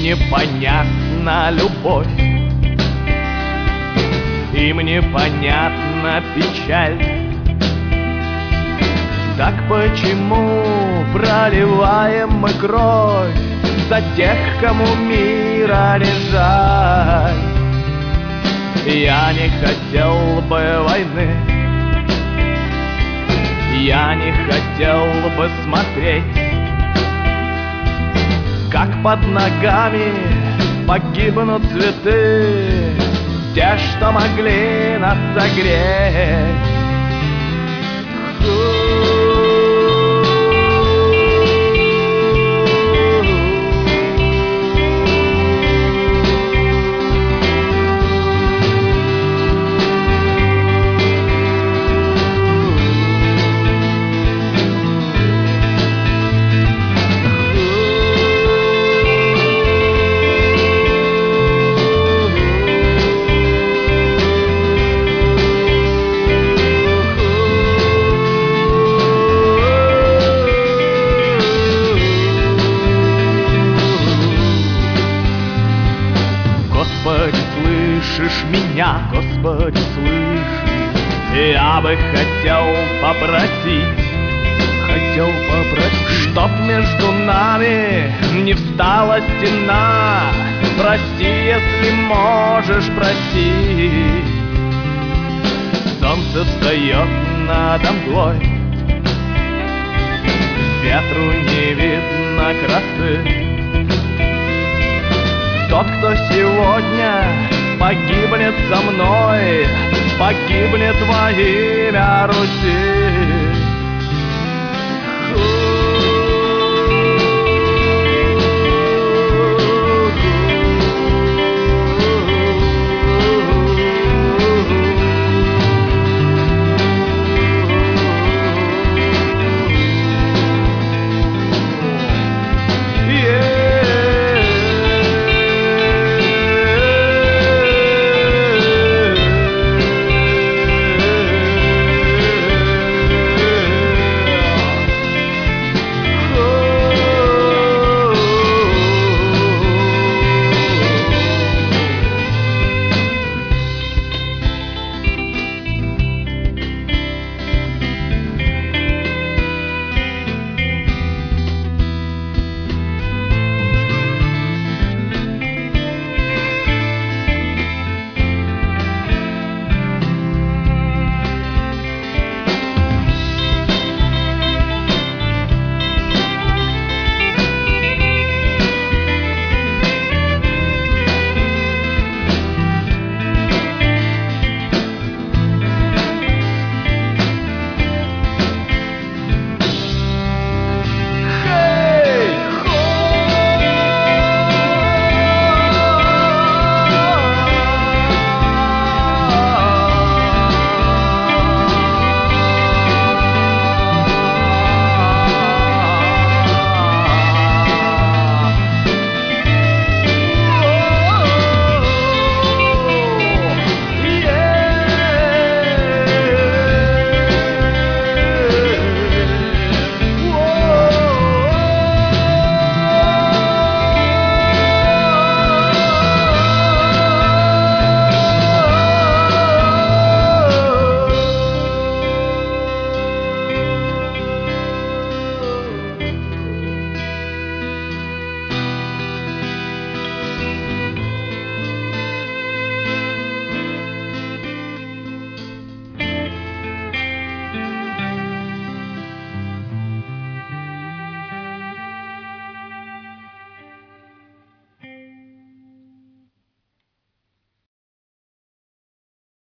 непонятна любовь, им непонятна печаль. Так почему проливаем мы кровь за тех, кому мира не жаль? Я не хотел бы войны, я не хотел бы смотреть, как под ногами погибнут цветы, те, что могли нас согреть. Господи, слышишь меня, Господи, слышишь? Я бы хотел попросить, чтоб между нами не встала стена. Прости, если можешь, прости. Солнце встает надо мглой, ветру не видно красы. Тот, кто сегодня погибнет со мной, погибнет во имя Руси.